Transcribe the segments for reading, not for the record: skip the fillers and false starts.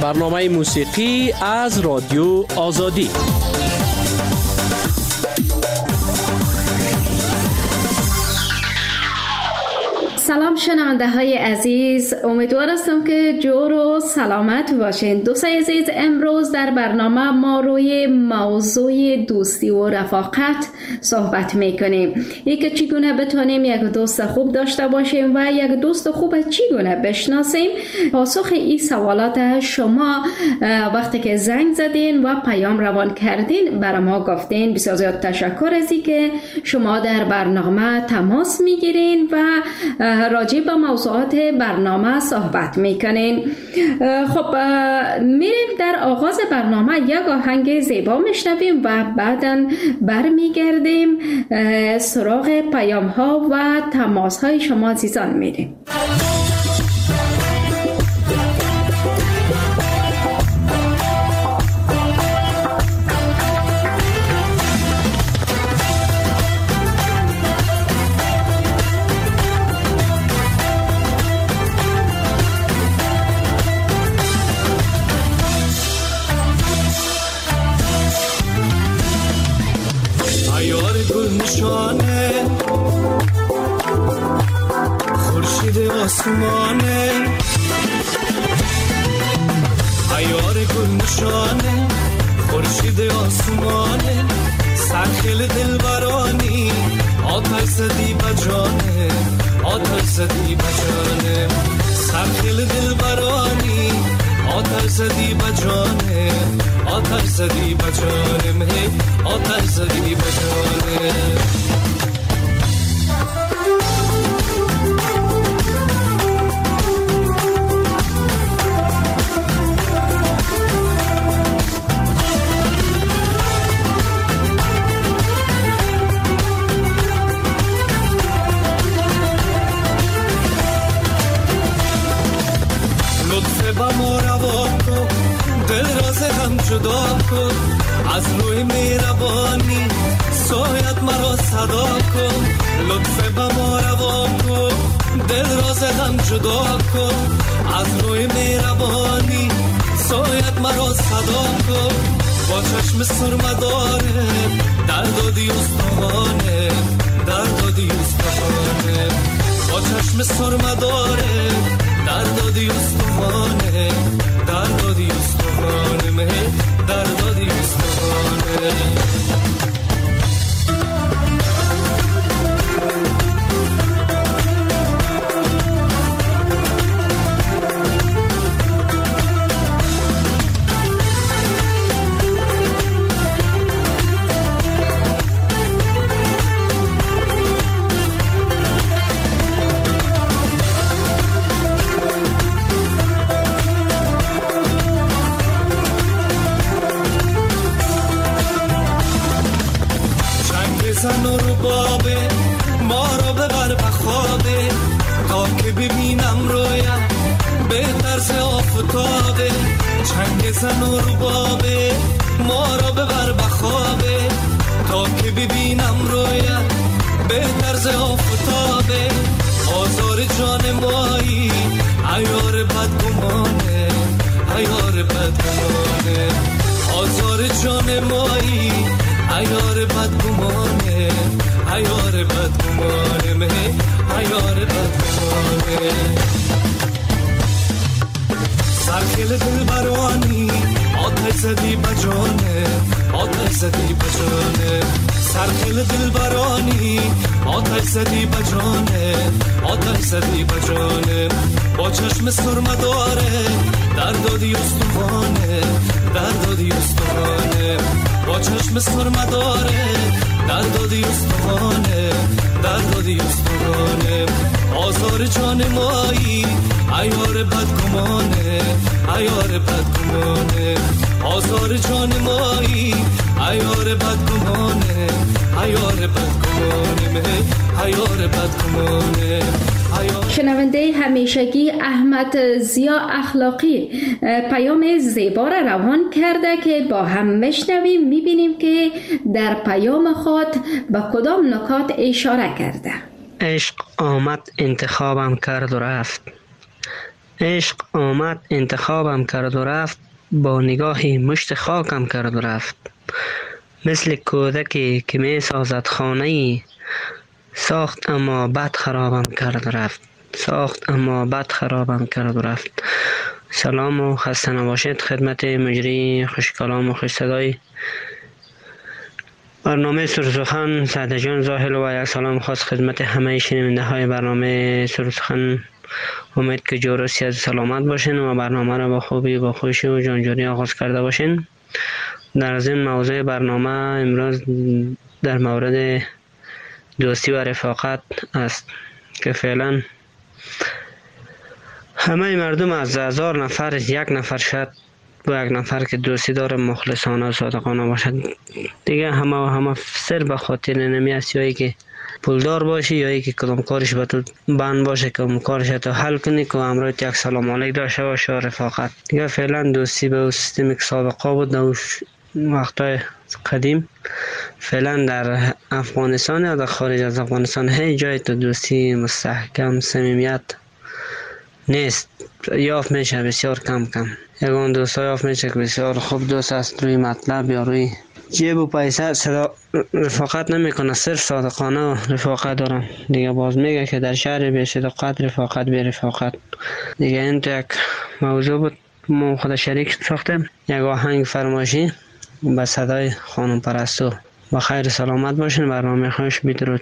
برنامه موسیقی از رادیو آزادی. سلام شنونده های عزیز، امیدوار هستم که جور و سلامت باشین. دوستای عزیز، امروز در برنامه ما روی موضوع دوستی و رفاقت صحبت میکنیم. یک چگونه بتونیم یک دوست خوب داشته باشیم و یک دوست خوب چگونه بشناسیم. پاسخ این سوالات شما وقتی که زنگ زدین و پیام روان کردین برای ما گفتین. بسیار زیاد تشکر از اینکه شما در برنامه تماس میگیرین و راجع به موضوعات برنامه صحبت میکنین. خب میریم در آغاز برنامه یک آهنگ زیبا میشنویم و بعداً برمیگردیم سراغ پیام ها و تماس های شما عزیزان میریم. خورشید آسمانه، عیار گل نشانه، خورشید آسمانه، سرخیل دلبرانی، آتش زدی بجانه، آتش زدی بجانه، سرخیل دلبرانی، آتش زدی بجانه، آتش زدی بجانه، آتش زدی بجانه. جدا کن از روی مهربانی، سایت مرا صدا کن، لطف به ما روان کن، دل راز غم جدا کن از روی مهربانی، سایت مرا صدا کن، با چشم سرمداره دردادی استخوانه، دردادی استخوانه، با چشم سرمداره دردادی استخوانه، دردادی استخوانه، دردادی استخوانه. زن و ربابه ما رو ببر بخوابه، تا که ببینم رویم به طرز آفتابه، چنگ زن و ربابه ما رو ببر بخوابه، تا که ببینم رویم به طرز آفتابه، آزار جان مایی عیار بدگمانه، عیار بدگمانه، آزار جان مایی عیار بدگمانه، عیار بدگمانه، عیار بدگمانه. سرخیل دلبرانی، آتش زدی بجانه، آتش زدی بجانه، سرخیل دلبرانی، آتش زدی بجانه، آتش زدی بجانه، با چشم سرمداره دردادی استخوانه، دردادی استخوانه، با چشم سرمداره دردادی استخوانه، دردادی استخوانه، آزار جان مایی عیار بدگمانه، عیار بدگمانه، آزار جان مایی عیار بدگمانه، عیار بدگمانه، عیار بدگمانه. شنونده همیشگی احمد ضیا اخلاقی پیام زیبا را روان کرده که با هم میشنویم، میبینیم که در پیام خود به کدام نکات اشاره کرده. عشق آمد انتخابم کرد و رفت، عشق آمد انتخابم کرد و رفت، با نگاهی مشت خاکم کرد و رفت. مثل کودکی که می سازد خانه‌ای، ساخت اما بد خرابم کرد و رفت. ساخت اما بد خرابم کرد و رفت. سلام و خسته نباشید خدمت مجری خوش کلام و خوش صدای برنامه سرسخن سعد جان زاهل و یک سلام خاص خدمت همه شنونده های برنامه سرسخن. امید که جور و صحت سلامت باشین و برنامه را با خوبی با خوشی و جانجوری آغاز کرده باشین. در از این موضوع برنامه امروز در مورد دوستی و رفاقت است که فعلا همه مردم از 1000 نفر یک نفر شاید با یک نفر که دوستی داره مخلصانه و صادقانه باشد. دیگه همه سر به خاطر نمی است، یا ای که پولدار باشی یا ای که کدام کارش به تو بند باشه که اون کارش تو حل کنی که امروز یک سلام علیک داشته باشه و رفاقت. دیگه فعلا دوستی به سیستمی که سابقه بود در وقتای قدیم فعلا در افغانستان یا در خارج از افغانستان هیچ جای تو دوستی مستحکم صمیمیت نیست. یافت میشه بسیار کم. یگان دوست ها یافت میشه که بسیار خوب دوست است، روی مطلب یا روی جیب و پیسه رفاقت نمیکنه، صرف صادقانه و رفاقت دارم. دیگه باز میگه که در شهر بی صداقت رفاقت بی رفاقت. دیگه این تو یک موضوع بود ما خود شریک ساختیم. یک آهنگ فرمایشی به صدای خانم پرستو. با خیر سلامت باشین. برنامه خوش بدرود.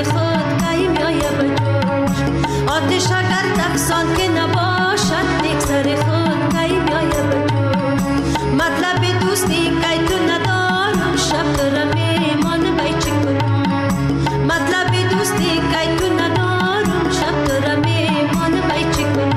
آتش اگر تفسان که نباشد یک سر خود کی بیایه بجو مطلب دوستی کی تو ندارم شب دارم ایمان بای چی کنم مطلب دوستی کی تو ندارم شب دارم ایمان بای چی کنم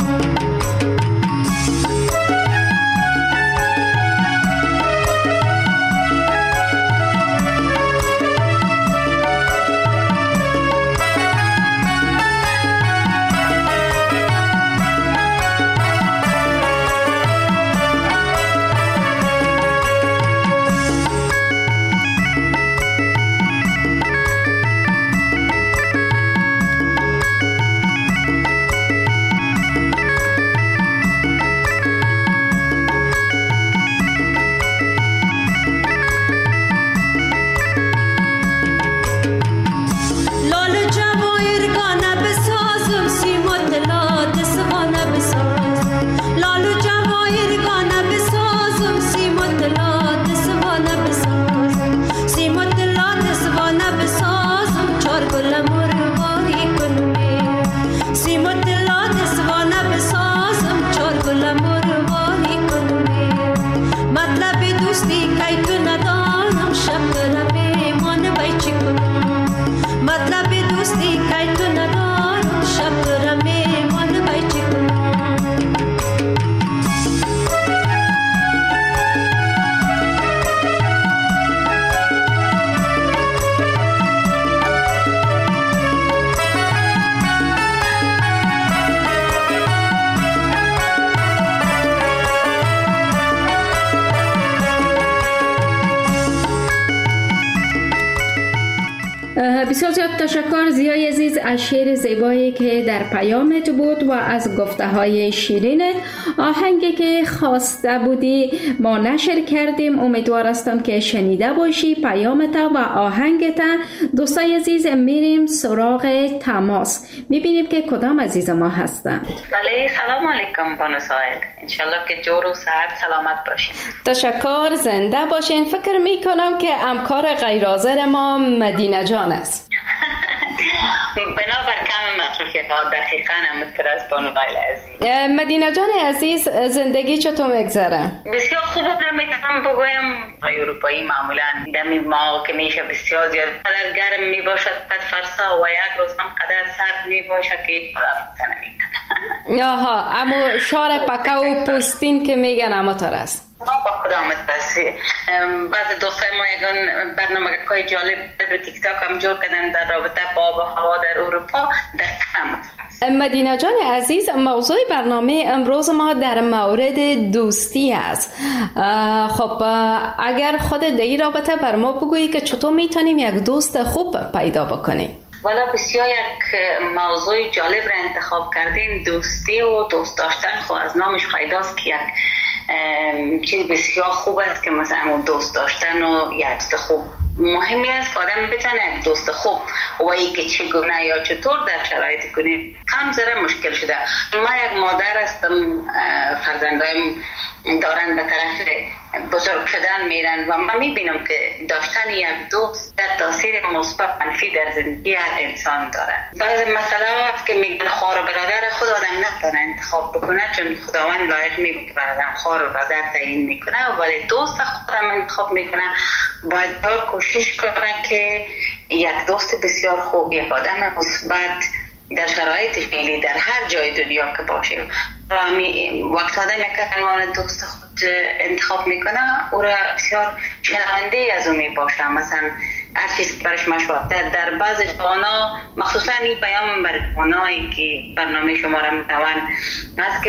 بسیار زیاد تشکر زیای عزیز از شعر زیبایی که در پیامت بود و از گفته های شیرینت. آهنگی که خواسته بودی ما نشر کردیم، امیدوار هستم که شنیده باشی پیامت و آهنگت. دوستای عزیز میریم سراغ تماس، میبینیم که کدام عزیز ما هستند. بله، سلام علیکم بانو سائل، انشالله که جور و صحت سلامت باشین. تشکر، زنده باشین. فکر میکنم که همکار غیرحاضر ما مدینه جان است. بنابر کم مصروفیت ها دقیقا همونطور از بانو غیل عزیز. مدینه جان عزیز، زندگی چطور میگذره؟ بسیار خوب میتونم بگویم. اروپایی معمولا دمی ما که میشه بسیار زیاد قدر گرم میباشد قد فرسا و یک روز هم قدر سرد میباشد که هیچ قدر نمیکنه. آها، اما شار پکه و پوستین که میگن همطور است. با خدامت بسی. بعض دوستای ما یکان برنامه‌های جالب در تیک تاک هم جور کردن در رابطه با آب و هوا در اروپا در کم. مدینه جان عزیز، موضوع برنامه امروز ما در مورد دوستی است. خب اگر خود در این رابطه بر ما بگویی که چطور میتونیم یک دوست خوب پیدا بکنیم؟ والا بسیار یک موضوع جالب را انتخاب کردین. دوستی و دوست داشتن خب از نامش پیداست که یک چیز بسیار خوب است که مثلا دوست داشتن و یک دوست خوب مهمی است که آدم بتونه یک دوست خوب و ای که چگونه یا چطور در شرایط کنیم هم ذره مشکل شده. من یک مادر هستم، فرزندایم دارن به طرف بزرگ شدن میرن و من میبینم که داشتن یک دوست در تاثیر مثبت منفی در زندگی هر انسان داره. بعض مسئله هست که میگن خواهر و برادر خود آدم نتونه انتخاب بکنه چون خداوند لایق میگه که آدم خواهر و برادر تعیین میکنه، ولی دوست خودم انتخاب میکنه. باید کوشش کنه که یک دوست بسیار خوب، یک آدم مثبت در شرایط فعلی در هر جای دنیا که باشیم وقت آدم یک عنوان دوست خود انتخاب میکنه او را بسیار شنونده از او میباشه. مثلا هر چیز برش مشورت در بعض جوانا، مخصوصا این پیام بر جوانایی که برنامه شما را میتوان هست که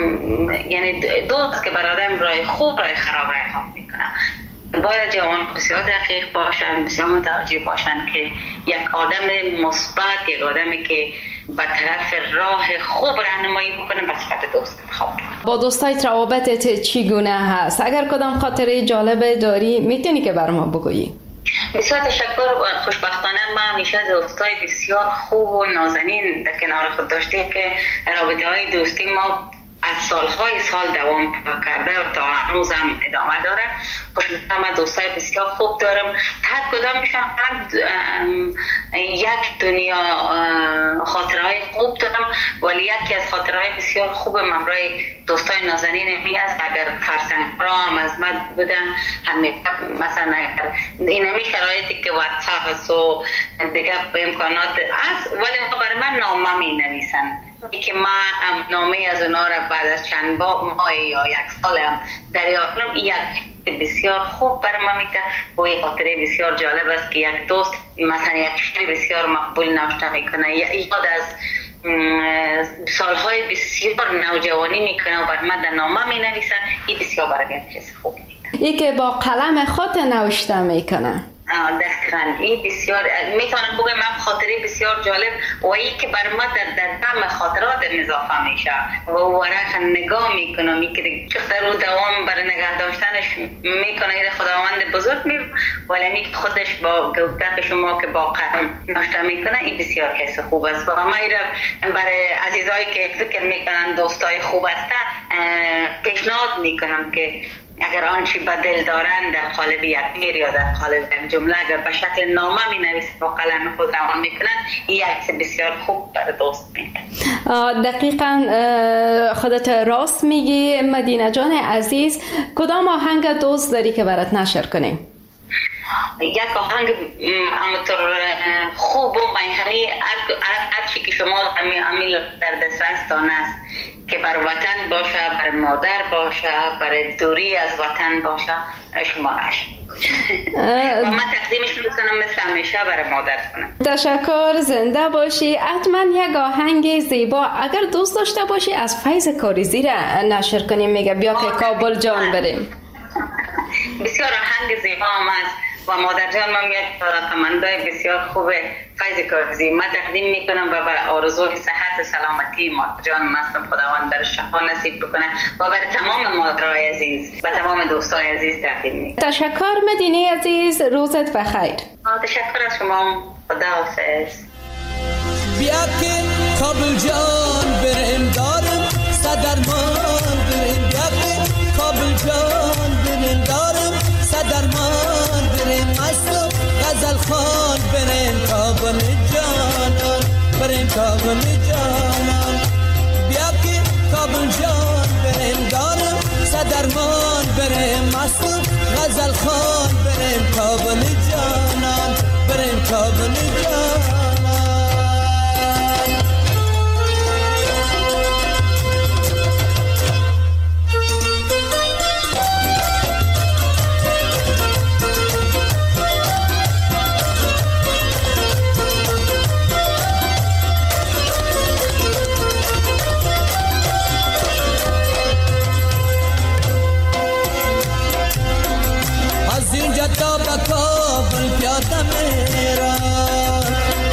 یعنی دوست که بر آدم رای خوب رای خراب رای خواب میکنه. باید جوان بسیار دقیق باشن، بسیار متوجه باشن که یک آدم مثبت، یک آدمی که به طرف راه خوب راهنمایی بکنه به صفت دوست خوب. با دوستای روابطت چگونه هست؟ اگر کدام خاطره جالب داری میتونی که بر ما بگویی؟ بسیار تشکر. خوشبختانه ما همیشه دوستای بسیار خوب و نازنین در کنار خود داشتیم که رابطه های دوستی ما از سالهای سال دوام کرده و تا هنوز هم ادامه داره. من دوستای بسیار خوب دارم، هر کدامشان یک دنیا خاطرهای خوب دارم، ولی یکی از خاطرهای بسیار خوب ممرای دوستای نازنین می است. اگر فرسنگ را هم از من بودن مثلا اینمی شرایطی که واتساپ است و دیگه امکانات است، ولی برای من نامه می نویسن که ما نامه از اونا را بعد از چند ماه یا یک سال هم دریافت کنم. یک بسیار خوب برای ما میگه و یک خاطره بسیار جالب است که یک دوست مثلا یک شعر بسیار مقبول نوشته میکنه، یاد از سالهای بسیار نوجوانی میکنه و برای من در نامه می نویسن. این بسیار برای من چیز خوب میکنه، ای که با قلم خود نوشته میکنه. دقیقاً این بسیار میتونم بگم من خاطره بسیار جالب و این که بر ما در دم خاطرات اضافه میشه و ورق نگاه میکنم که چقدر رو دوام برای نگاه داشتنش میکنه. این خداوند بزرگ می ولی خودش با گفتن شما که با قلم نوشته میکنه، این بسیار حس خوب است. و ما برای عزیزایی که فکر میکنن دوستای خوب هستن پیشنهاد میکنم که اگر آنچه به دل دارند در قالب یک شعر یا در قالب یک جمله اگر به شکل نامه می نویسند و قلم خود روان میکنند، این یک بسیار خوب برای دوست میکنه. دقیقاً خودت راست میگی مدینه جان عزیز. کدام آهنگ دوست داری که برات نشر کنیم؟ یک آهنگ همونطور خوب و منحنی هر چی که شما امیل در دسترستان است که بر وطن باشه، بر مادر باشه، بر دوری از وطن باشه، شما و من تقدیمش میکنم مثل همیشه برای مادر کنم. تشکر، زنده باشی. حتما یک آهنگ زیبا اگر دوست داشته باشی از فیض کاریزی را نشر کنیم. میگه بیا که کابل جان بریم. بسیار آهنگ زیبا هم است و مادر جان من یک تمنای بسیار خوب فیض کاریزی من تقدیم میکنم و بر آرزوی صحت و سلامتی مادر جان مستم خداوند در شفا نصیب بکنه و بر تمام مادرای عزیز و تمام دوستای عزیز تقدیم میکنم. تشکر مدینه عزیز، روزت بخیر. تشکر از شما، خداحافظ. بیا که کابل جان بریم دارم صدرمان بریم، بیا که کابل جان بریم دارم صدرمان بریم، مست و غزل خوان بریم کابل جانان، بریم کابل جانان. بیا که کابل جان بریم دارم صدرمان بریم، مست و غزل خوان بریم کابل جانان، بریم کابل جانان. تا به کابل پیاده میرم،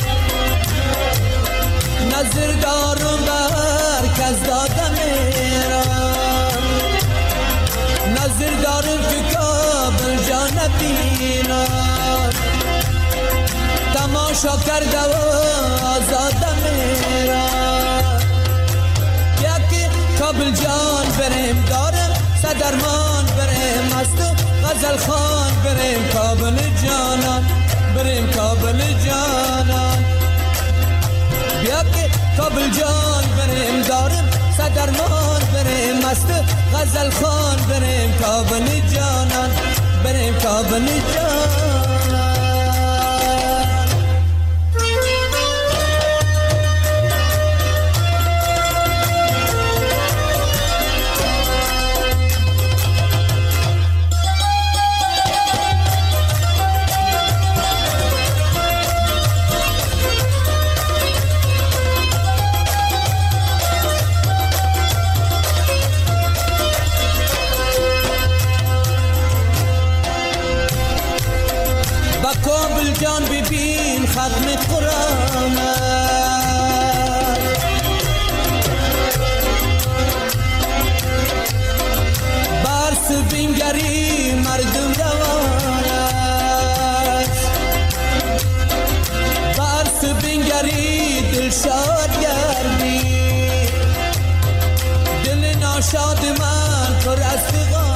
نظر دارم بر کس داده میرم، نظر دارم که کابل جا نبینم، تماشا کرده و آزاده میرم. یکی کابل جان بریم دارم صدرمان بریم، مست و غزل خوان بریم کابل جانان، بریم کابل جانان. بیا که کابل جان بریم دارم صدرمان بریم، مست غزل خوان بریم کابل جانان، بریم کابل جانان. کابل جان ببین ختم قرآن، برس بینگری مردم روان است، برس بینگری دل شاد گردی، دل شاد من پر از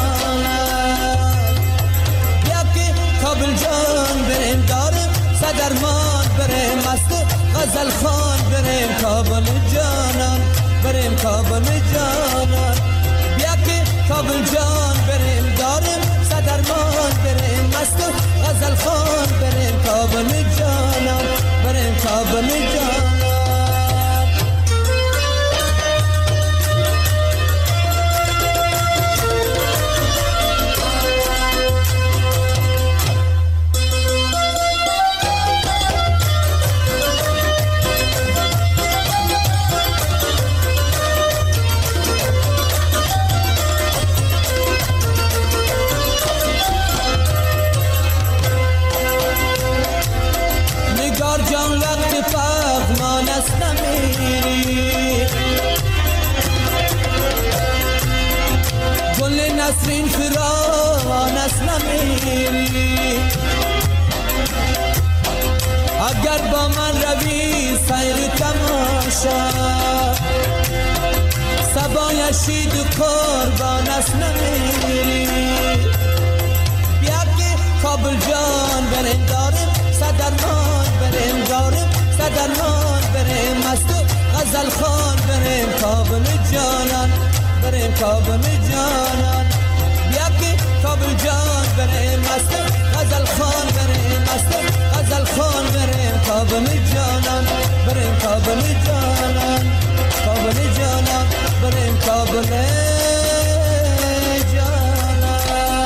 فغانت بیا که کابل جان بریم دارم صدرمان بریم مست غزل خان بریم کابل جانان بریم کابل جانان بیا که کابل جان بریم دارم صدرمان بریم مست غزل خان بریم کابل جانان بریم کابل جانان نسرین فران است نمیری اگر با من روی سیر تماشا سبای شید قربان است نمیری بیا که کابل جان بریم داریم صدرمان بریم داریم صدرمان بریم مست غزل خان بریم کابل جانان بریم کابل جانان بیا که کابل جان بریم مست غزل خان بریم مست غزل خان بریم کابل جانان بریم کابل جانان کابل جانان بریم کابل جانان.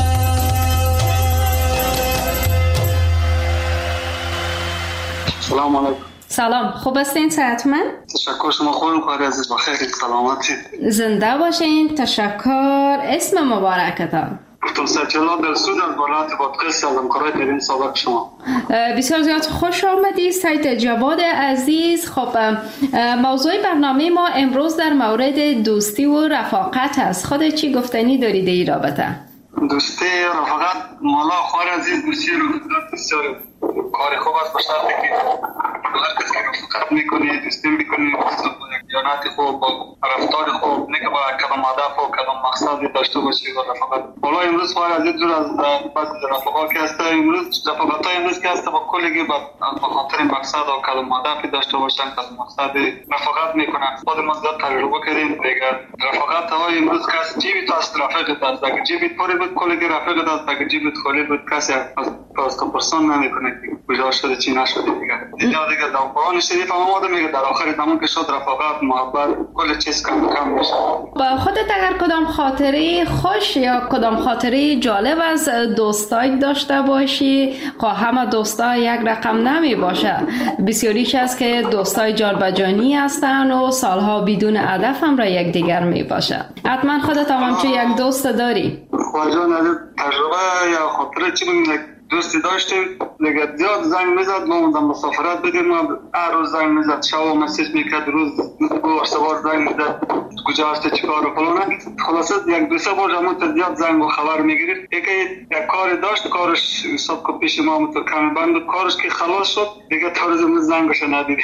سلام علیکم. سلام، خوب هستین؟ صحتمند؟ تشکر، شما خوبین؟ کاری عزیز بخیر، سلامتی، زنده باشین. تشکر. اسم مبارکتان؟ دکتر سجلال دلسود از ولایت بادغیس هستم، کارهای ترین سابق شما. بسیار زیاد خوش آمدید سید جواد عزیز. خب موضوع برنامه ما امروز در مورد دوستی و رفاقت است. خود چی گفتنی دارید این رابطه؟ دوستی رفاقت مولا خوار عزیز بسیار بسیار کار خوب است، به شرطی که هر کسی رفاقت میکنه دوستی میکنه دیانت خوب با رفتار خوب نه که با کدام هدف و کدام مقصدی داشته باشه و رفاقت. حالا امروز خوار عزیز دور از بعض رفاقات که هست، امروز رفاقت های امروز که هست با کلی به خاطر مقصد و کدام هدفی داشته باشن کدام مقصد رفاقت میکنن. خود ما زیاد تجربه کردیم دیگه. رفاقت های امروز که هست جیبی تو است رفیقت است، اگه جیبی پره بود کلی رفیقت است، اگه جیبی خالی بود کسی از پرسان نمیکنه کجا شده چی نشده دیگه. دیگه در قرآن شریف هم آمده میگه در آخر زمان که شد رفاقت محبت کل چیز کم میشه. با خودت اگر کدام خاطره خوش یا کدام خاطره جالب از دوستای داشته باشی، همه دوستا یک رقم نمی باشه، بسیاریش است که دوستای جانبجانی هستن و سالها بدون هدف هم را یک دیگر می باشه. حتما خودت هم همچون یک دوست داری؟ خواجان از تجربه یا خاطره چی بگیم، دوستی داشتیم دیگه زیاد زنگ میزد، ما موندم مسافرت بدیم، ما هر روز زنگ میزد، شب مسیج میکرد، روز دو سه بار زنگ میزد کجا هستی چیکار و فلان. خلاصه یک دو سه بار همون زیاد زنگ و خبر میگرفت. یک کاری داشت، کارش حساب که پیش ما تو کمی بند بود، کارش که خلاص شد دیگه تا روز زنگش ندیدی.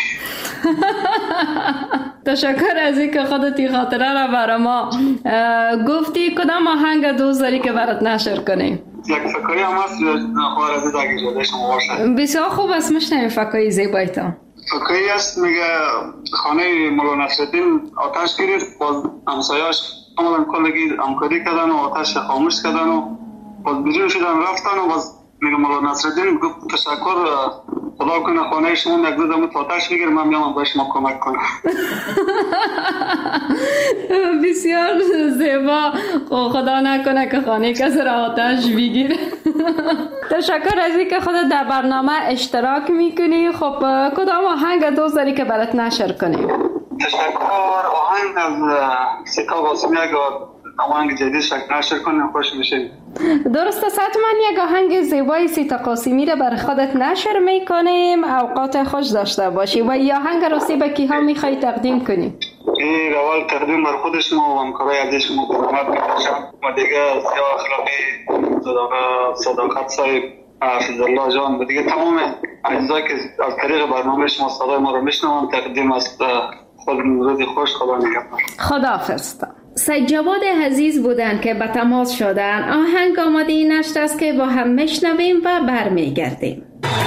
تشکر از اینکه خودت خاطره را برای ما گفتی. کدام آهنگ دوست داری که برات نشر کنیم؟ یک فکایی هم هست خوار عزیز اگه جاده شما باشه. بسیار خوب است، میشنویم فکایی زیبایتان. فکایی هست میگه خانه مولا نصرالدین آتش گرفت، باز همسایه‌اش کاملا کلگی همکاری کردن و آتش خاموش کردن و باز بیرون شدن رفتن و باز میگه مولا نصرالدین گفت تشکر، خدا کنه خانه شما یک دو دمت آتش بگیر، من میام به شما کمک کنم. بسیار زیبا. خدا نکنه که خانه کسی را آتش بگیره. تشکر از اینکه خودت در برنامه اشتراک میکنی. خب کدام آهنگ دوست داری که برات نشر کنیم؟ تشکر. آهنگ از سیتا قاسمی اگه آهنگ جدید نشر کنیم خوش میشه. درست است، حتما یک آهنگ زیبای سیتا قاسمی را برای خودت نشر میکنیم. اوقات خوش داشته باشی. و یا آهنگ راستی به کیها میخوای تقدیم کنیم؟ این اول تقدیم بر خود شما و همکارای عزیز شما برامت میکنم و دیگه سیاه اخلاقی صداقت صاحب حفظ الله جان و دیگه تمام عزیزایی که از طریق برنامه شما صدای ما رو میشنوند تقدیم است. خود روزی خوش، خدا نگهدار. خداحافظ. سید جواد عزیز بودن که به تماس شدن. آهنگ آماده این نشت است که با هم میشنویم و برمیگردیم.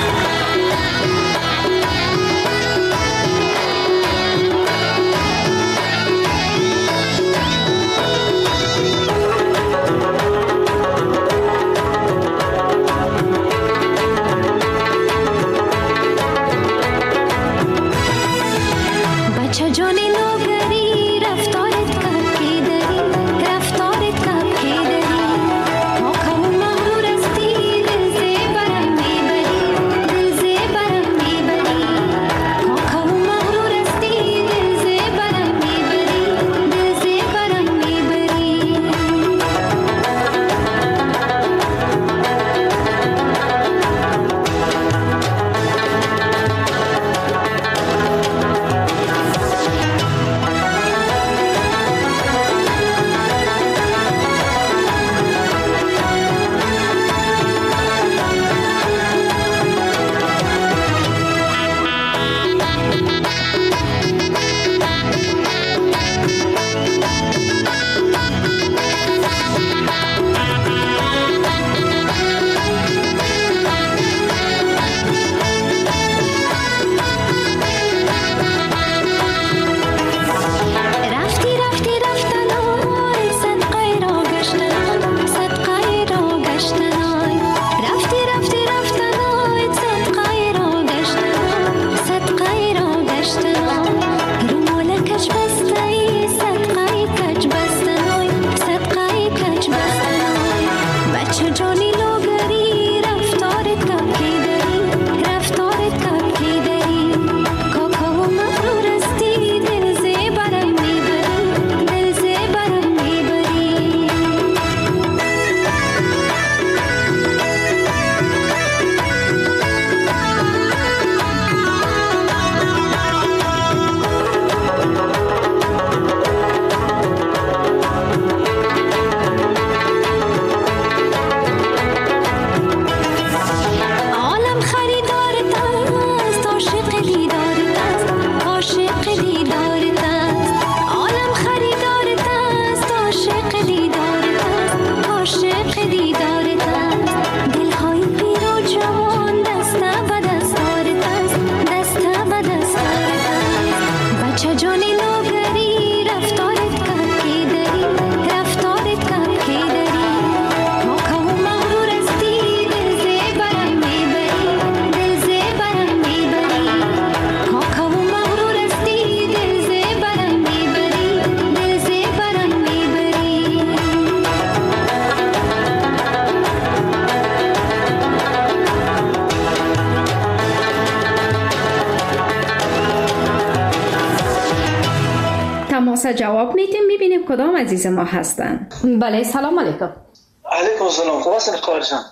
جواب میدیم ببینیم کدام عزیز ما هستن. بله سلام علیکم. علیکم السلام. خوب هستین خالصان؟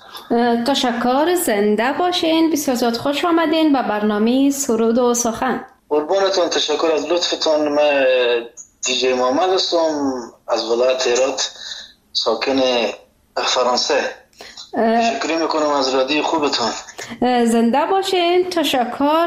تشکر، زنده باشین. بسیار زیاد خوش آمدین به برنامه سرود و سخن. قربانتون، تشکر از لطفتون. من دیجی محمد هستم از ولایت هرات، ساکن فرانسه. تشکر میکنم از رادیو خوبتون. زنده باشین. تشکر.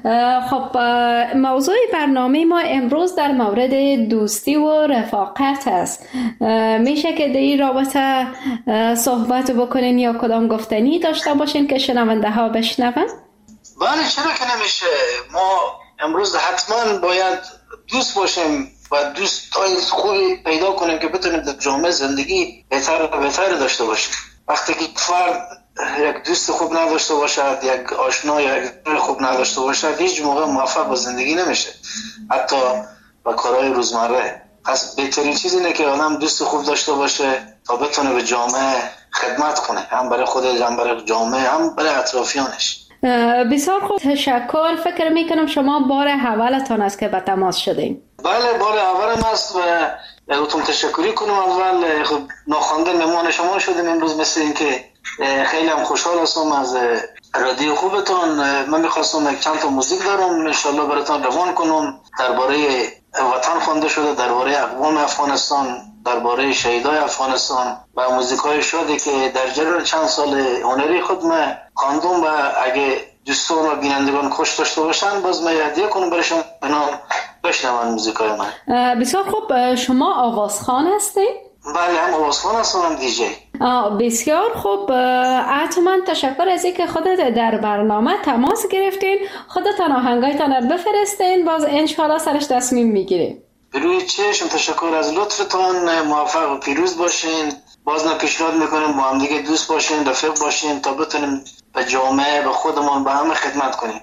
خب موضوع برنامه ما امروز در مورد دوستی و رفاقت است. میشه که در این رابطه صحبت بکنین یا کدام گفتنی داشته باشین که شنونده ها بشنون؟ بله، چرا که نمیشه. ما امروز حتما باید دوست باشیم و دوستای خوبی پیدا کنیم که بتونیم در جامعه زندگی بهتر داشته باشیم. وقتی که فرد یک دوست خوب نداشته باشد، یک آشنا یا یک خوب نداشته باشد، هیچ موقع موفق به زندگی نمیشه، حتی با کارهای روزمره. پس بهترین چیز اینه که آدم دوست خوب داشته باشه تا بتونه به جامعه خدمت کنه، هم برای خودش، هم برای جامعه، هم برای اطرافیانش. بسیار خوب، تشکر. فکر میکنم شما بار اولتان است که به تماس شدین. بله، بار اولم است و ازتون تشکری کنم. اول خب ناخوانده مهمان شما شدیم امروز، مثل این که خیلی هم خوشحال هستم از رادیو خوبتون. من میخواستم یک چند تا موزیک دارم انشالله براتون روان کنم، درباره وطن خوانده شده، درباره اقوام افغانستان، درباره شهیدای افغانستان و موزیکای شادی که در جریان چند سال هنری خود من خواندم و اگه دوستان و بینندگان خوش داشته باشن، باز من هدیه کنم برای شما به نام بشنون موزیکای من. بسیار خوب. شما آوازخوان هستید؟ بله، هم آوازخوان هستم هم دیجی. بسیار خوب. حتما تشکر از اینکه خودت در برنامه تماس گرفتین. خودتان آهنگایتان رو بفرستین، باز انشالله سرش تصمیم میگیریم. بروی چشم، تشکر از لطفتان. موفق و پیروز باشین. باز پیشنهاد میکنیم با هم دیگه دوست باشین، رفیق باشین تا بتونیم به جامعه، به خودمون، به همه خدمت کنیم.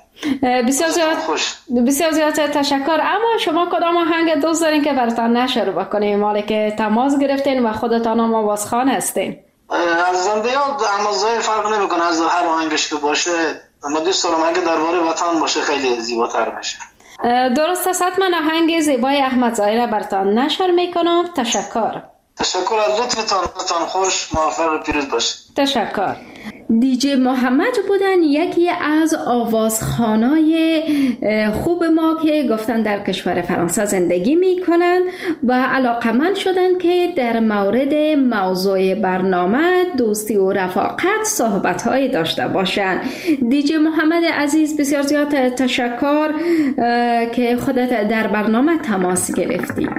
بسیار زیاد تشکر. اما شما کدام آهنگ دوست دارین که براتان نشر بکنیم، مالی که تماس گرفتین و خودتان هم آوازخوان هستین؟ از زنده یاد احمدزاده فرق نمیکنه، از هر آهنگش که باشه. اما دوست دارم اگه درباره وطن باشه خیلی زیباتر بشه. درست است. حتما آهنگ زیبای احمدزاده را براتان نشر میکنم. تشکر از لطفتان. خوش، موفق و پیروز باشید. تشکر. دیجی محمد بودن، یکی از آوازخوانای خوب ما که گفتن در کشور فرانسه زندگی میکنن و علاقمند شدن که در مورد موضوع برنامه دوستی و رفاقت صحبت‌های داشته باشن. دیجی محمد عزیز، بسیار زیاد تشکر که خودت در برنامه تماس گرفتی.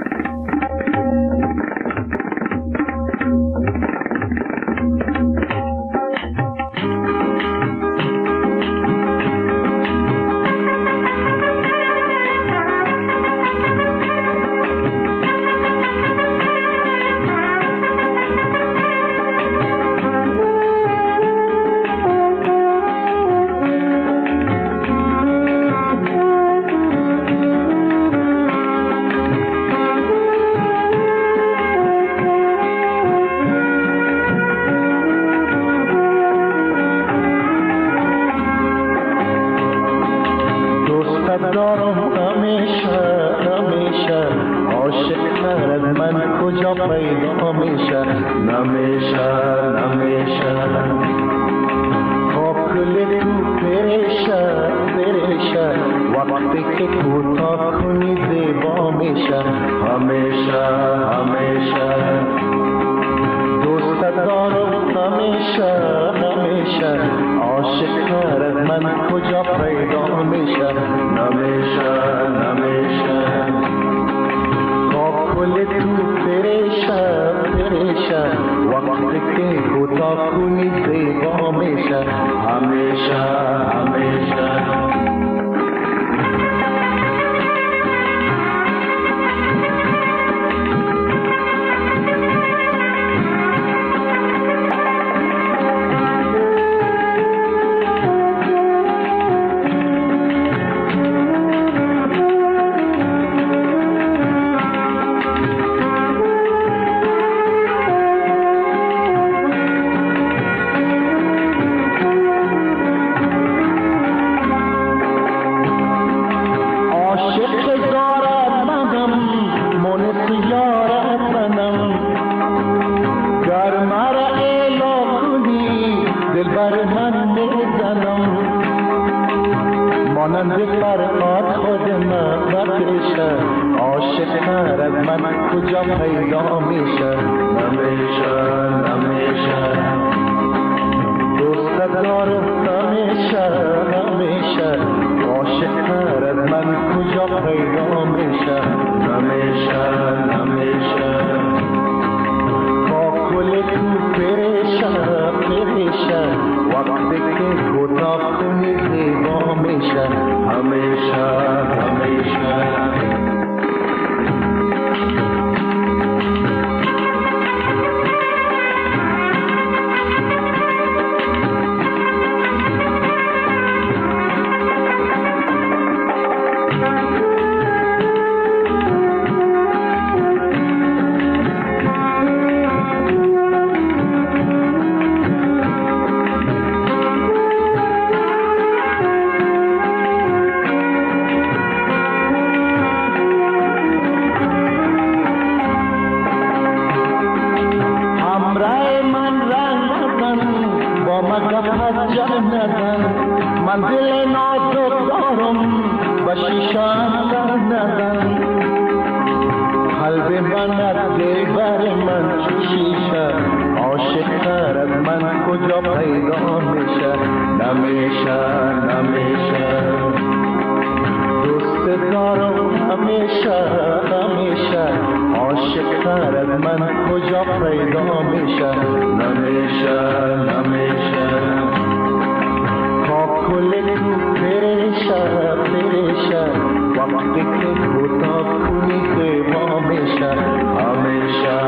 عاشق‌تر از من کجا پیدا میشه نمیشه دوست دارم همیشه عاشق‌تر از من کجا پیدا میشه نمیشه کاکل تو پریشه وقتی که کوتاه کنی زیبا میشه همیشه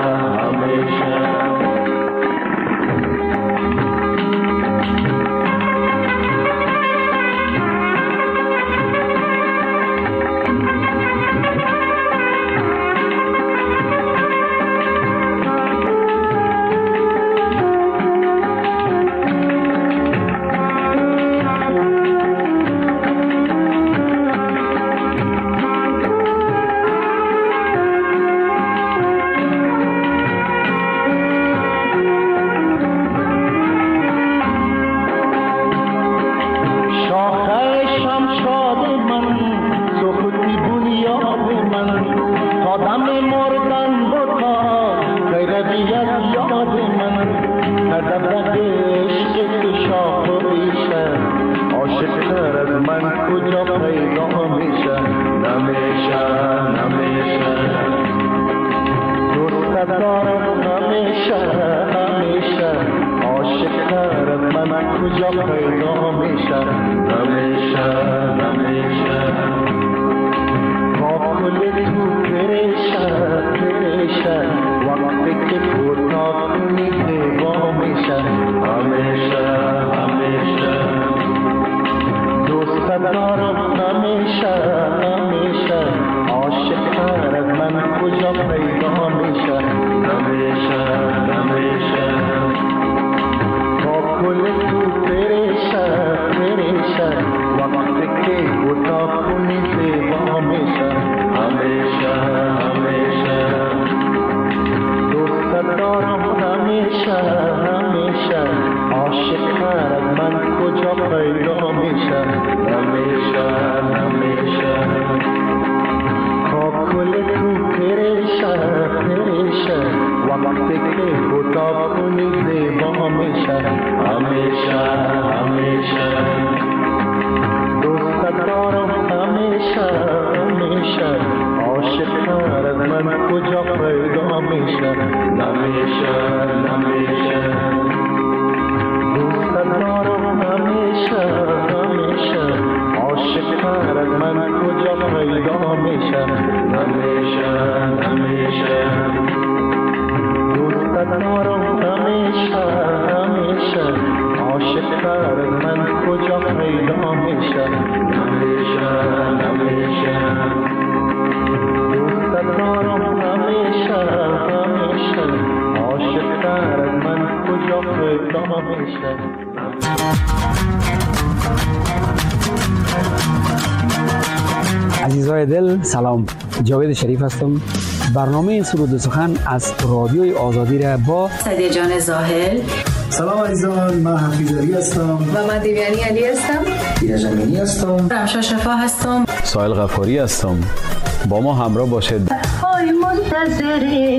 عزیزای دل سلام، جاوید شریف هستم. برنامه سرود و سخن از رادیوی آزادی را با سعدیه جان زاهل. سلام عزیزان، من حفیظ علی هستم و من دیویانی علی هستم. ایرج امینی هستم. رمشا شفا هستم. سایل غفاری هستم. با ما همراه باشید. آی منتظر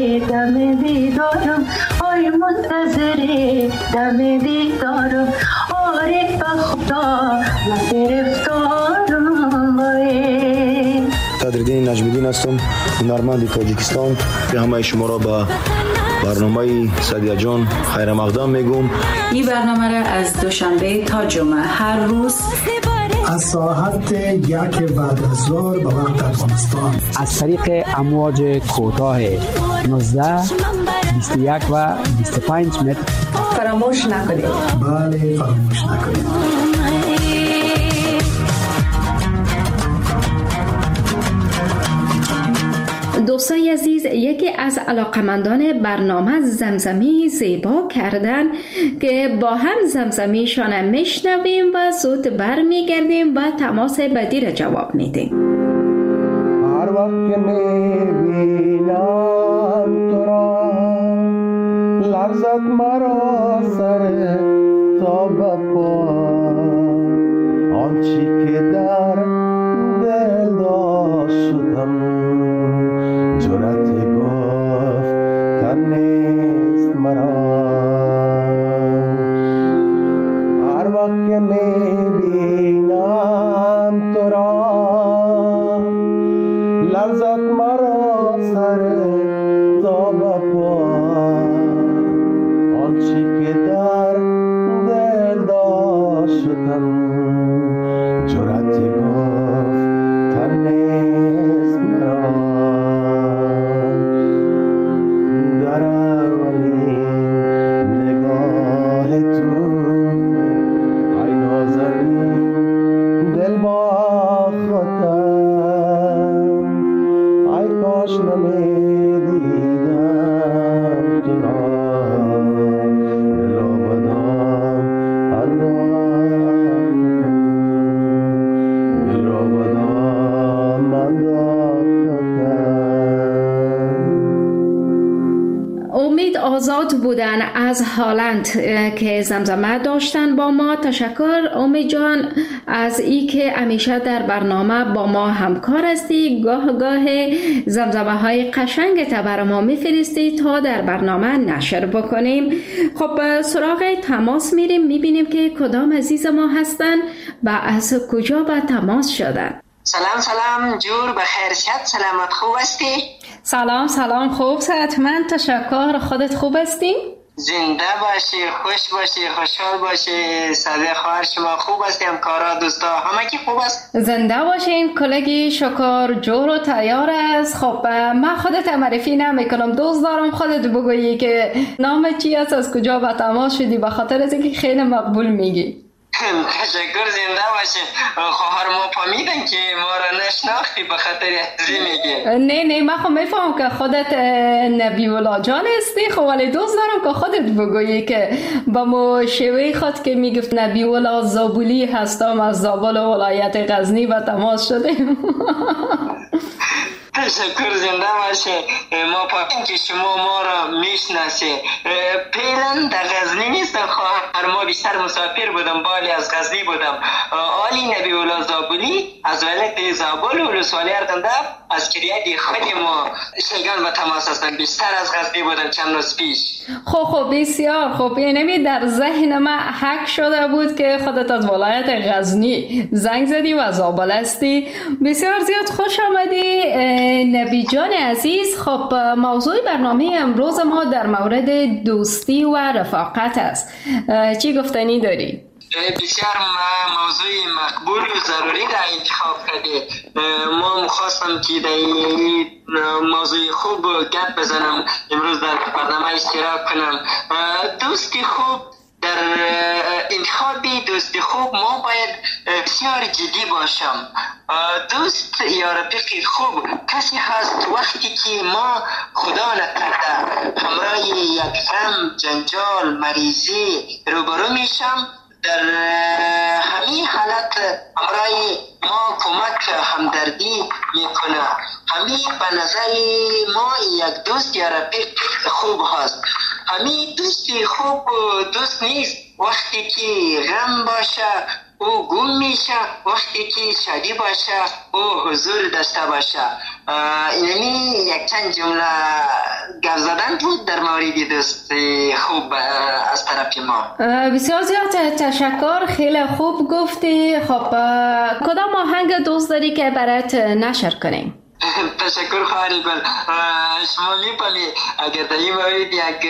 دم دیدارم، آی منتظر دم دیدارم، عارف خدا و گرفتارم. صدرالدین نجمیدین هستم، هنرمند تاجیکستان. همه شما را به برنامه سعدیه جان خیر مقدم میگم. این برنامه را از دوشنبه تا جمعه هر روز از ساعت 1 بعد از ظهر به وقت افغانستان از طریق امواج کوتاه 19 21 و 25 متر فراموش نکنید. بله، فراموش نکنید. دوستای عزیز، یکی از علاقمندان برنامه زمزمی زیبا کردن که با هم زمزمیشان میشنویم و زود برمیگردیم و تماس بعدی را جواب میدیم. هر وقت که میبینم تو را لرزد مرا سر تا به پا، آنچی که در دل داشتم جرأت گفتن نیست مرا. آزاد بودن از هالند که زمزمه داشتن با ما. تشکر امید جان از ای که همیشه در برنامه با ما همکار هستی. گاه زمزمه های قشنگ تا برای ما میفرستی تا در برنامه نشر بکنیم. خب سراغ تماس میریم، میبینیم که کدام عزیز ما هستن و از کجا به تماس شدن. سلام جور بخیر شد. سلامت خوب هستی؟ سلام خوب صحتمند تشکر. خودت خوب هستی؟ زنده باشی، خوش باشی، خوشحال باشی. صدای خواهر شما خوب هستی؟ همکارا دوستا همه کی خوب است؟ زنده باشین. کلگی شکر جور و تیار است. خب من خودت معرفی نمیکنم، دوست دارم خودت بگویی که نام چی است، از کجا به تماس شدی، به خاطر از اینکه خیلی مقبول میگی. تشکر. زنده باشین. خواهر ما فهمیدن که ما را نشناختی به خاطر ازی میگی. نه من خب میفهم که خودت نبی الله جان هستی، خب ولی دوست دارم که خودت بگویی که با ما شوی خود که میگفت نبی الله زابلی هستم، از زابل ولایت غزنی و تماس شدیم. تشکر. زنده باشه. ما پاکیم که شما ما را میشناسی. پیلن در غزنی نیستم خواهر، ما بیشتر مسافر بودم، بالی از غزنی بودم. آلی نبی الله زابلی از ولایت زابل و ولسوالی اردنده از کریت خود ما شیگان به تماس هستم. بیشتر از غزنی بودم چند روز پیش. خب بسیار خوب. یعنی در ذهن من حک شده بود که خودت از ولایت غزنی زنگ زدی و زابل هستی. بسیار زیاد خوش آمدی نبی جان عزیز. خب موضوع برنامه امروز ما در مورد دوستی و رفاقت است. چی گفتنی داری؟ بسیار موضوع مقبول و ضروری را انتخاب کردی. ما خواستم که در این موضوع خوب گپ بزنم، امروز در برنامه اشتراک کنم. دوستی خوب، در انتخاب دوستی خوب ما باید بسیار جدی باشم. دوست یا رفیق خوب کسی هست وقتی که ما خدا نکرده همراه یک غم، جنجال، مریضی روبرو میشم، در همین حالت همراه ما کمک همدردی میکنه. همین به نظر ما یک دوست یا رفیق خوب هست. همین دوستی خوب دوست نیست وقتی که غم باشه او گم میشه، وقتی که شادی باشه او حضور داشته باشه. اینمی یک چند جمله گفت زدن بود در مورد دوستی خوب از طرف ما. بسیار زیاد تشکر، خیلی خوب گفتی. خب کدام آهنگ دوست داری که برات نشر کنیم؟ تشکر خواهر گل. شما می‌فهمی اگر در این مورد یک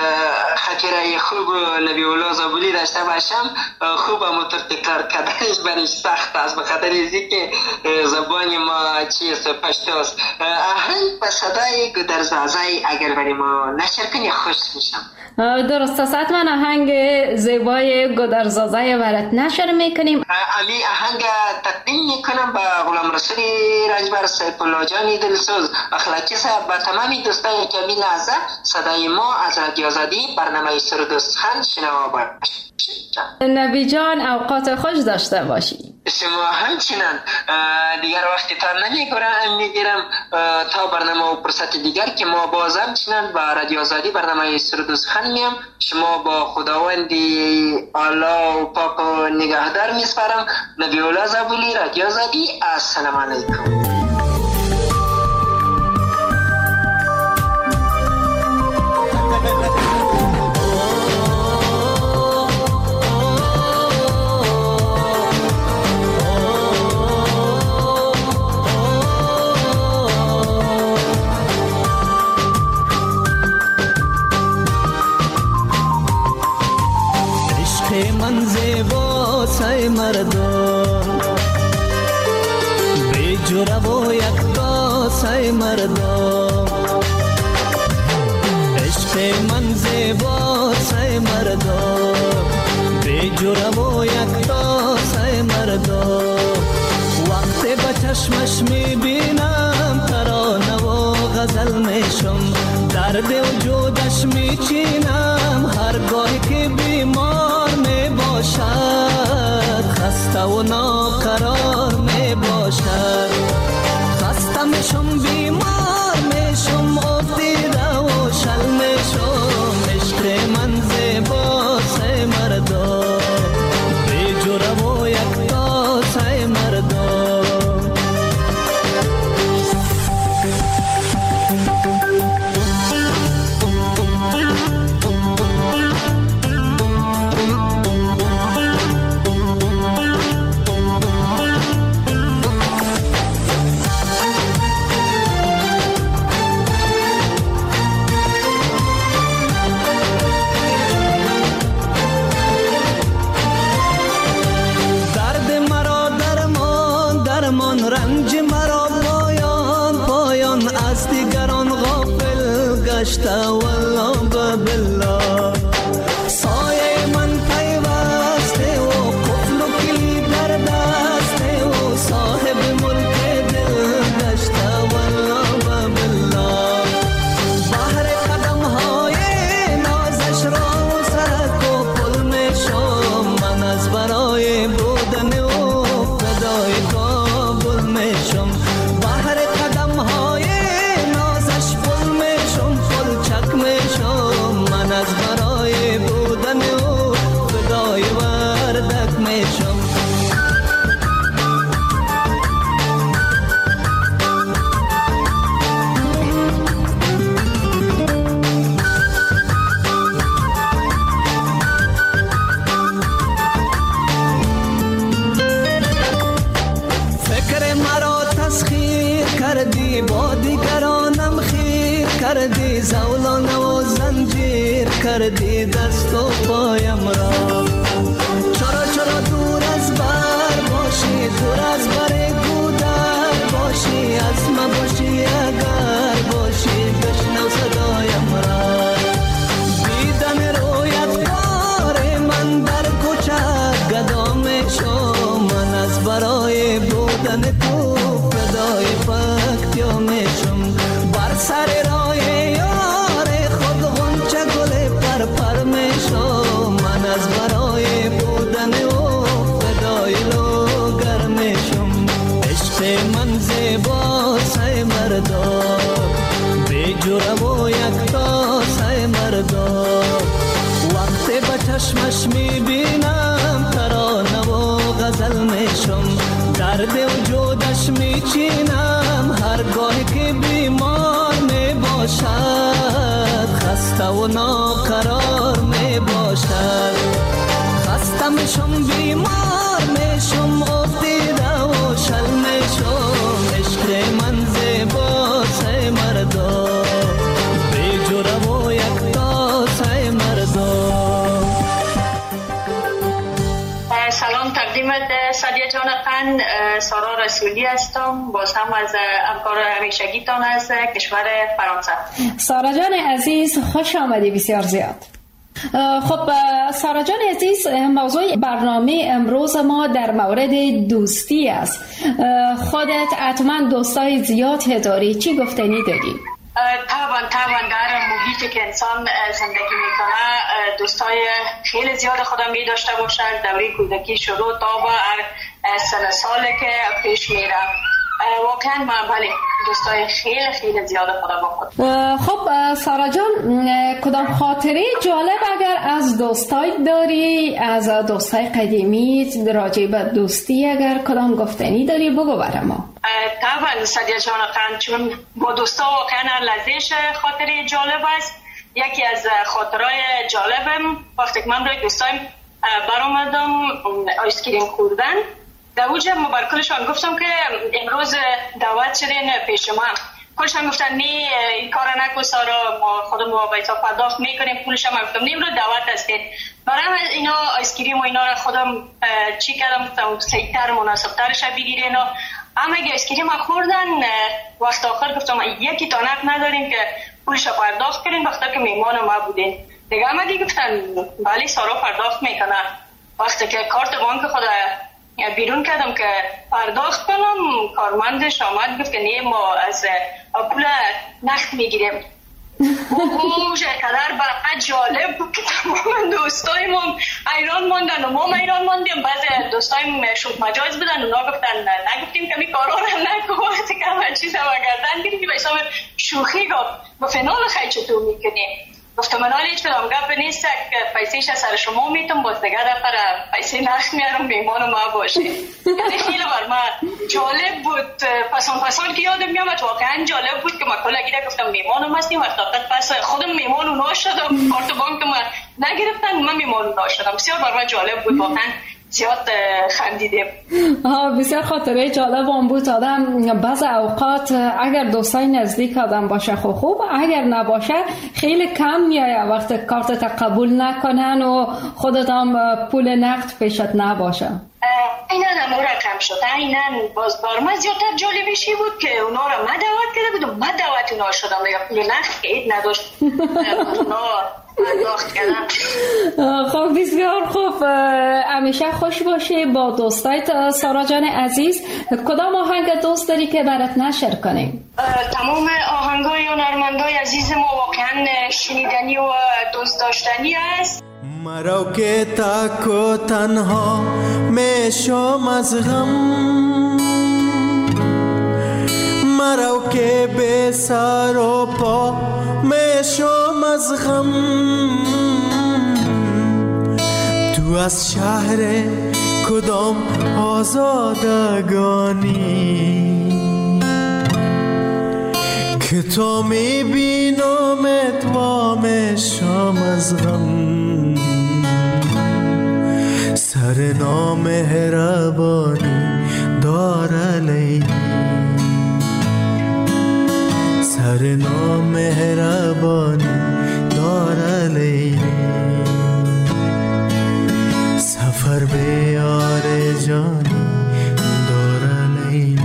خاطره خوب نبی الله زابلی داشته باشم، خوب تکرار کردنش برای سخت است، به خاطر اینکه زبان ما چیست پشتو است. آهنگ به صدای گودرزازی اگر برای ما نشر کنی خوش میشم. درست است، حتما آهنگ زیبای گودرزازی برات نشر میکنیم. امی آهنگ تقدیم میکنم به غلام رسول رنجبر سیف الله جان دلسوز اخلاقی صاحب، به تمامی دوستای جمیل عزیز. صدای ما از رادیو آزادی برنامه سرود و سخن شنوا باشید. نبی جان اوقات خوش داشته باشی. شما همچنان. دیگر وقتی تا نمیگیرم تا برنامه و فرصت دیگر که ما باز همچنان با رادیو آزادی برنامه سرود و سخن میم. شما با خداوندی اعلی و پاک و نگهدار میسپارم. نبی الله زابلی، رادیو آزادی. السلام علیکم. من زیبا سای مردم بی جوره و یکتا سای مردم، عشق من زیبا سای مردم بی جوره و یکتا سای مردم. وقتی به چشمش میبینم ترانه و غزل میشم، درد وجودش میچینم هرگاهی که بیمار باشد، خسته و ناقرار می باشد. خسته میشم بیمار میشم افتیده و شل میشم، گشته والله بالله سایه من پیوسته و قفل و کلید در دسته و صاحب ملک دل گشته والله بالله بحر قدم های نازش را سرک و پل میشم من از برای بودن و فدای کابل میشم بحر قدم های نازش پل میشم پل چک میشم من از برای بودن و فدای وردک میشم فکر مرا تسخیر کردی با دیگرانم خیر کردی زولان و زنجیر کردی دست و پایم را چرا دور از بر باشی دور از بر گودر باشی از ما باشی اگر باشی بشنو صدایم را دیدن رویت کار من در کوچه گدا میشم من از برای بودن تو فدای پکتیا میشم بر سر راه یار خود غنچه گل پر میشم من از برای بودن و فدای لوگر میشم عشق من زیبا سای مردا بیجوره و یکتا سای مردا وقتی به چشمش میبینم ترانه و غزل میشم درد وجودش میچینم هرگاه که بیمار میباشد خسته و ناقرار میباشد خسته میشم بیمار میشم افتیده و شل میشم عشق من زیبا سای مردا بیجوره و یکتا سای مردا سلام تقدیمت سادیا جان قند سارا رسولی هستم باز هم از همکار همیشگیتان از کشور فرانسه. سارا جان عزیز خوش آمدی بسیار زیاد. خب سارا جان عزیز موضوع برنامه امروز ما در مورد دوستی است. خودت حتما دوستای زیاد داری، چی گفتنی داری؟ طبعا در محیطی که انسان زندگی میکنه دوستای خیلی زیاد خودم می داشته باشد. دوره کودکی شروع تا به هر سن سالی که پیش میره واقعا من بله دوستای خیلی زیاد خودم با خود. خب سارا جان کدام خاطره جالب اگر از دوستای داری، از دوستای قدیمی راجع به دوستی اگر کدام گفتنی داری بگو برای ما. طبعا سادیا جان قند چون با دوستا واقعا لذیذ خاطره جالب است. یکی از خاطرهای جالبم وقتی که من روی دوستایم برآمدم آیسکریم خوردن در اوج ما بر کلشان گفتم که امروز دعوت شدین پیش من. کلشان گفتن نه این کار نکن سارا ما خودمون با پرداخت میکنیم پولش هم گفتم امروز دعوت هستید. برای اینا آیسکریم و اینا را خودم چی کردم گفتم سیتر مناسبترش بگیرین. اما اگه آیسکریم خوردن وقت آخر گفتم یکی تانک نداریم که پولش پرداخت کنین وقتی که میمان ما بودین. دیگه همه گفتن بله سارا پرداخت میکنه. وقتی که کارت بانک خود بیرون کردم که پرداخت کنم کارمندش آمد گفت که نه ما از پول نقد میگیریم. اون قدر برای جالب بود که تمام دوستایم ایران ماندن و ما ایران ماندیم. بعضی دوستایم شد مجاز بدن اونا گفتن نگفتیم که می کارا رو نکن وقتی که همه چیز هم گردن گیریم به حساب شوخی گفت فنال خیلی چطور میکنی گفتم من حالی هیچ کدام گپ نیست که پیسیش سر شما میتونم باز دیگه دفعه پیسی نخ میارم میمان ما باشه. یعنی خیلی بر من جالب بود پسان که یادم میامد واقعا جالب بود که من کلا گیره گفتم میمانم هستیم وقت پس خودم میمان اونا شدم کارت بانک من نگرفتن من میمان اونا شدم. بسیار بر من جالب بود واقعا زیاد خندیدیم. بسیار خاطره جالب هم بود. آدم بعض اوقات اگر دوستای نزدیک آدم باشه خوب اگر نباشه خیلی کم میایه وقت کارت قبول نکنن و خودت هم پول نقد پیشت نباشه. اینا هم رقم شد. اینا باز برام زیادتر جالبیشی بود که اونا را من دعوت کرده بودم، من دعوت اونا شدم یا پول نخ که اید نداشت اونا انداخت کردم. خب بسیار خوب، همیشه خوش باشه با دوستایت. سارا جان عزیز، کدام آهنگ دوست داری که برات نشر کنیم؟ تمام آهنگای هنرمندای عزیز ما واقعا شنیدنی و دوست داشتنی است. مرا که تک و تنها میشم از غم، مرا که به سر و پا میشم از غم، تو از شهر کدام آزادگانی که تو میبینمت و میشم از غم، سر نامهربانی داره لیلی، سر نامهربانی داره لیلی، سفر به یار جانی داره لیلی،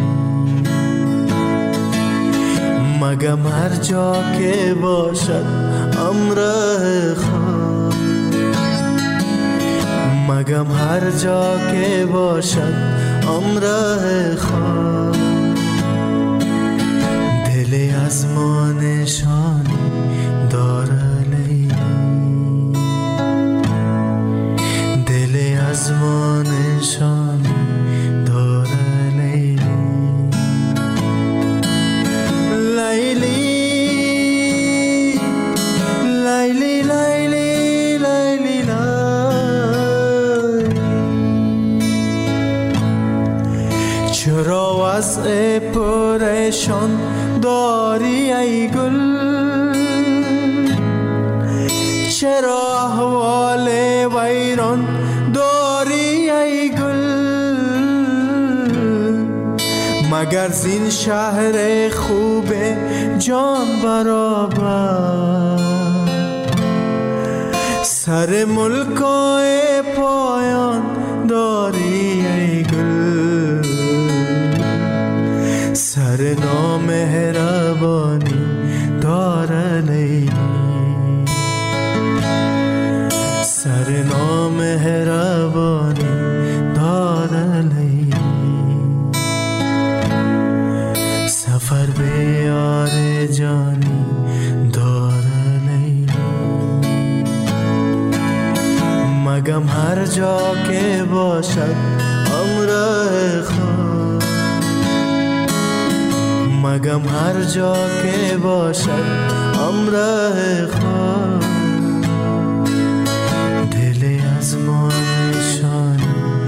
مگم هر جا که باشد امر خواب، مگم هر جا که باشد امر خواب، دل از ما نشانی داره لیلی، دل از ما نشانی داره لیلی، لیلی لیلی لیلی لیلی چرا وضع پریشان داری ای گل، چرا احوال ویران داری ای گل، مگر زین شهر خوب جان برابر، سر ملکای پایان داری ای گل، سر نامهربانی داره لیلی، سر نامهربانی داره لیلی، سفر به یار جانی داره لیلی، مگم هر جا که باشد امر خواب، مگم هر جا که باشد امر خواب، دل از ما نشانی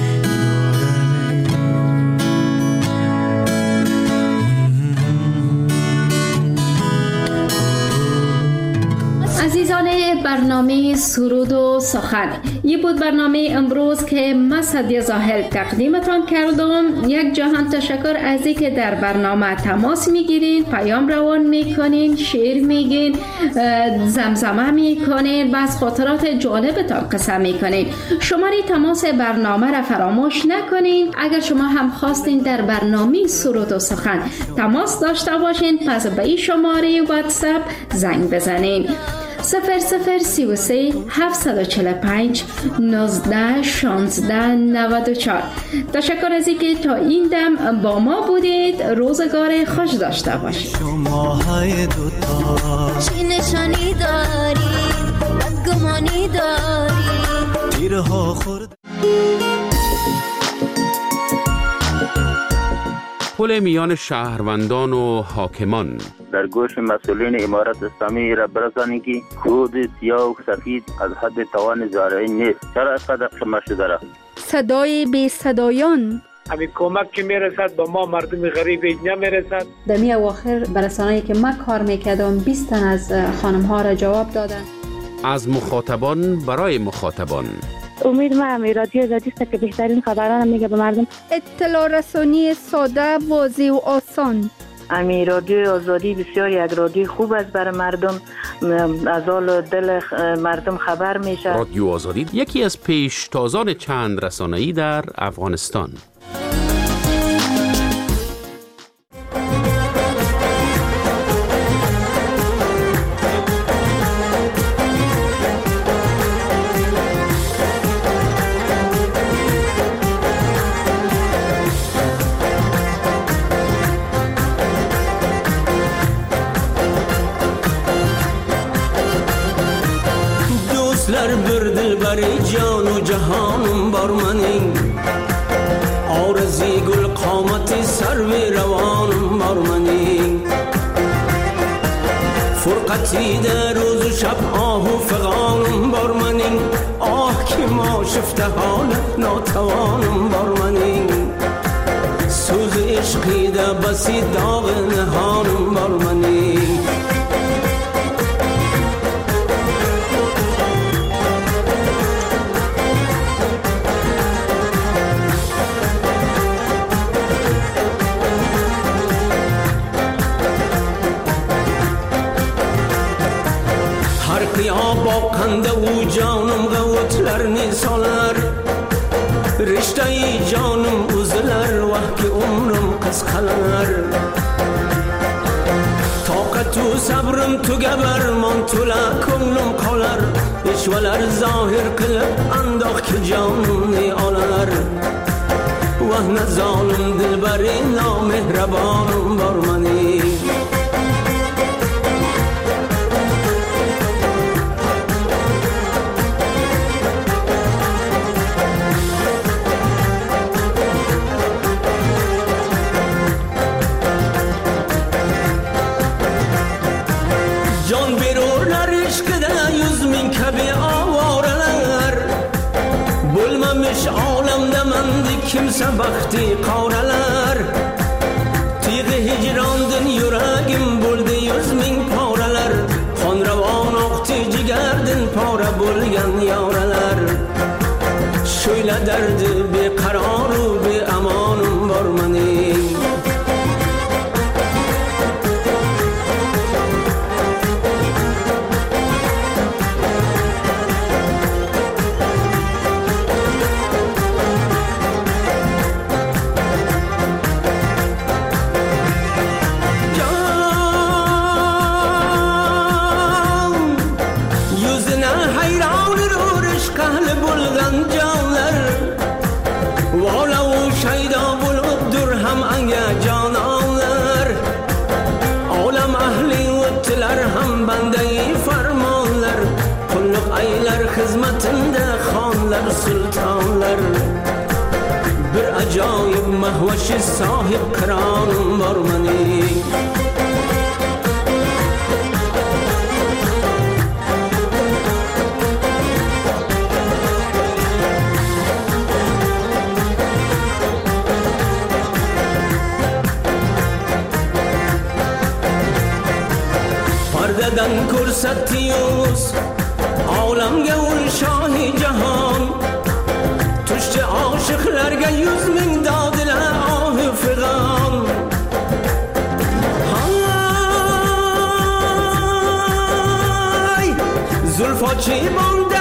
عزیزان برنامه سرود و سخن، یه بود برنامه امروز که من سعدیه زاهل تقدیمتان کردم. یک جهان تشکر از اینکه در برنامه تماس میگیرین، پیام روان میکنین، شعر میگین، زمزمه میکنین و از خاطرات جالبتان قصه میکنین. شماره تماس برنامه را فراموش نکنین. اگر شما هم خواستین در برنامه سرود و سخن تماس داشته باشین، پس به این شماره واتساپ زنگ بزنین: 0033 745 19 16 94. تشکر از اینکه تا این دم با ما بودید. روزگار خوش داشته باشید. شماهای دوتا چی نشانی داری، بدگمانی داری، تیرها خورد. پل میان شهروندان و حاکمان. در گوش مسئولین امارت اسلامی را برسانید که خود سیاه و سفید از حد توان زارعی نیست. چرا اینقدر شما شده را؟ صدای بی صدایان. همین کمک که میرسد با ما مردم غریب اینجا میرسد. در می اواخر برسانه‌ای که من کار میکردم 20 تن از خانم ها را جواب دادن. از مخاطبان برای مخاطبان. امید من رادیو آزادی است که بهترین خبران میگه به مردم. اطلاع رسانی ساده، واضح و آسان. امی رادیو آزادی بسیار یک رادیو خوب است برای مردم، از حال دل مردم خبر میشه. رادیو آزادی یکی از پیشتازان چند رسانه‌ای در افغانستان. جان و جهانم بر منی، آرزی گل قامت سرو روانم بر منی، فرقتی در روز و شب آه و فغانم بر منی، آه که ما شفته حال ناتوانم بر منی، سوز عشقی ده بسی داغ نهانم بر منی. با کنده و جانم غوتلر نیسالر، رشته ای جانم اوزلر وحک عمرم قسخلر، طاقت و صبرم تو گبر من تو لکنم کالر، اشولر ظاهر کلب انداخ که جانم نیالر، وحن ظالم دلبری نامهربانم بر منی. Kimse bakti qavralar, tiyği hicrandın yüreğim buldu 100.000 paralar, xonravon oqti jigardin para bo'lgan yoralar, şöyle derdi beqaror u beamonim bor mani. Hizmetinde xonlar sultonlar, bir ajoyib mahvashi sohib qironim bor mani. Pardadan ko'rsatdingiz olamga ul shohi jahon, tushdi oshiqlarga 100.000 dodilar ohi fig'on. Hay zulfochi